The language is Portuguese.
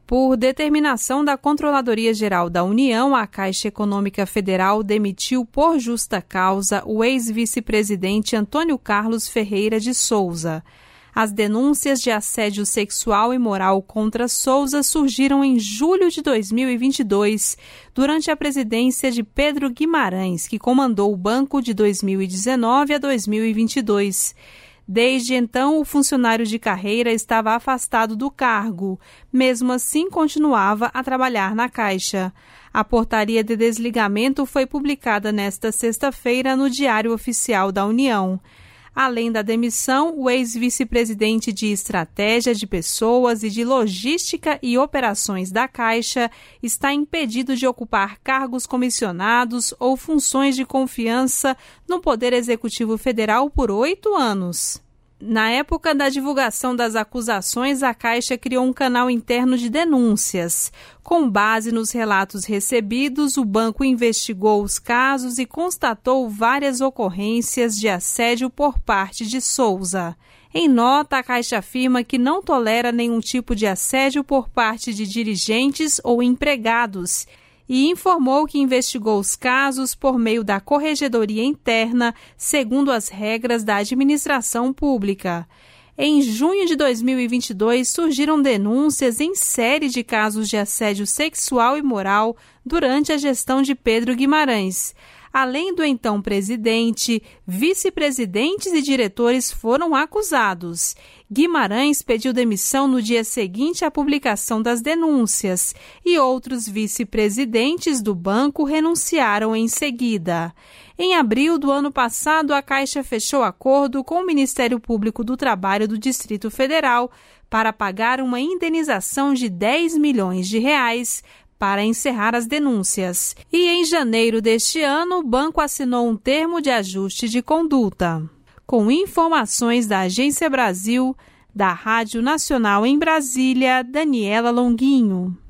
Por determinação da Controladoria Geral da União, a Caixa Econômica Federal demitiu por justa causa o ex-vice-presidente Antônio Carlos Ferreira de Souza. As denúncias de assédio sexual e moral contra Souza surgiram em julho de 2022, durante a presidência de Pedro Guimarães, que comandou o banco de 2019 a 2022. Desde então, o funcionário de carreira estava afastado do cargo. Mesmo assim, continuava a trabalhar na Caixa. A portaria de desligamento foi publicada nesta sexta-feira no Diário Oficial da União. Além da demissão, o ex-vice-presidente de Estratégia de Pessoas e de Logística e Operações da Caixa está impedido de ocupar cargos comissionados ou funções de confiança no Poder Executivo Federal por 8 anos. Na época da divulgação das acusações, a Caixa criou um canal interno de denúncias. Com base nos relatos recebidos, o banco investigou os casos e constatou várias ocorrências de assédio por parte de Souza. Em nota, a Caixa afirma que não tolera nenhum tipo de assédio por parte de dirigentes ou empregados e informou que investigou os casos por meio da Corregedoria Interna, segundo as regras da administração pública. Em junho de 2022, surgiram denúncias em série de casos de assédio sexual e moral durante a gestão de Pedro Guimarães. Além do então presidente, vice-presidentes e diretores foram acusados. Guimarães pediu demissão no dia seguinte à publicação das denúncias e outros vice-presidentes do banco renunciaram em seguida. Em abril do ano passado, a Caixa fechou acordo com o Ministério Público do Trabalho do Distrito Federal para pagar uma indenização de R$10 milhões para encerrar as denúncias. E em janeiro deste ano, o banco assinou um termo de ajuste de conduta. Com informações da Agência Brasil, da Rádio Nacional em Brasília, Daniela Longuinho.